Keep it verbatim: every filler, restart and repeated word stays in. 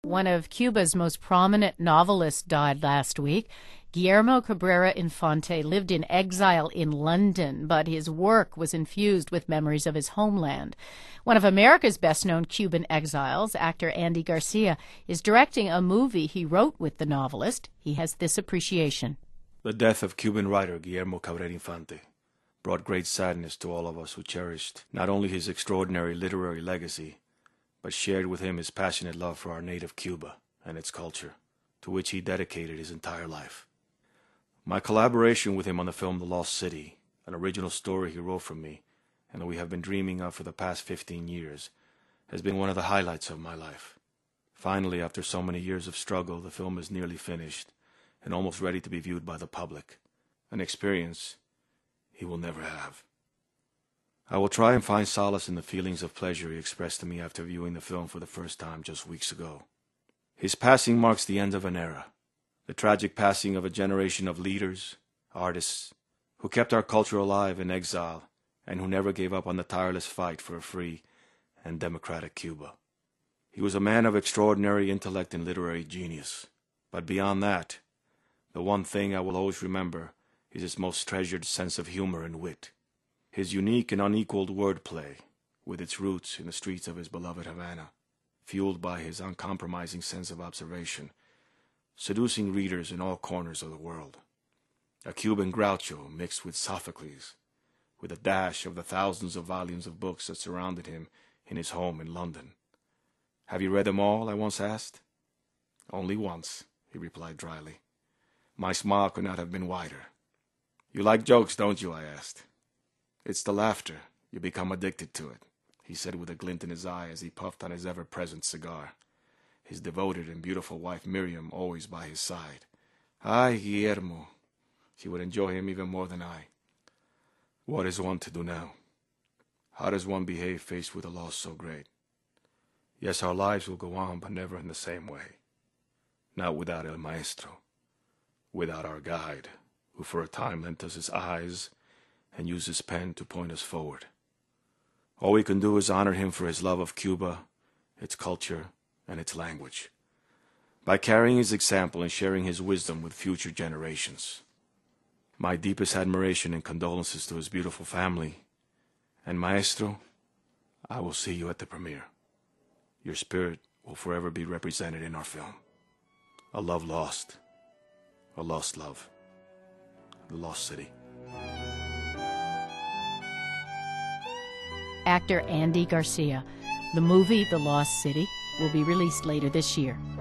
One of Cuba's most prominent novelists died last week. Guillermo Cabrera Infante lived in exile in London, but his work was infused with memories of his homeland. One of America's best-known Cuban exiles, actor Andy Garcia, is directing a movie he wrote with the novelist. He has this appreciation. The death of Cuban writer Guillermo Cabrera Infante brought great sadness to all of us who cherished not only his extraordinary literary legacy, but shared with him his passionate love for our native Cuba and its culture, to which he dedicated his entire life. My collaboration with him on the film The Lost City, an original story he wrote for me, and that we have been dreaming of for the past fifteen years, has been one of the highlights of my life. Finally, after so many years of struggle, the film is nearly finished and almost ready to be viewed by the public, an experience he will never have. I will try and find solace in the feelings of pleasure he expressed to me after viewing the film for the first time just weeks ago. His passing marks the end of an era, the tragic passing of a generation of leaders, artists, who kept our culture alive in exile and who never gave up on the tireless fight for a free and democratic Cuba. He was a man of extraordinary intellect and literary genius, but beyond that, the one thing I will always remember is his most treasured sense of humor and wit. His unique and unequaled wordplay, with its roots in the streets of his beloved Havana, fueled by his uncompromising sense of observation, seducing readers in all corners of the world. A Cuban Groucho mixed with Sophocles, with a dash of the thousands of volumes of books that surrounded him in his home in London. "Have you read them all?" I once asked. "Only once," he replied dryly. My smile could not have been wider. "You like jokes, don't you?" I asked. "It's the laughter. You become addicted to it," he said with a glint in his eye as he puffed on his ever-present cigar, his devoted and beautiful wife Miriam always by his side. Ay, Guillermo. She would enjoy him even more than I. What is one to do now? How does one behave faced with a loss so great? Yes, our lives will go on, but never in the same way. Not without El Maestro, without our guide, who for a time lent us his eyes and used his pen to point us forward. All we can do is honor him for his love of Cuba, its culture, and its language, by carrying his example and sharing his wisdom with future generations. My deepest admiration and condolences to his beautiful family. And Maestro, I will see you at the premiere. Your spirit will forever be represented in our film. A love lost, a lost love, the lost city. Actor Andy Garcia. The movie, The Lost City, will be released later this year.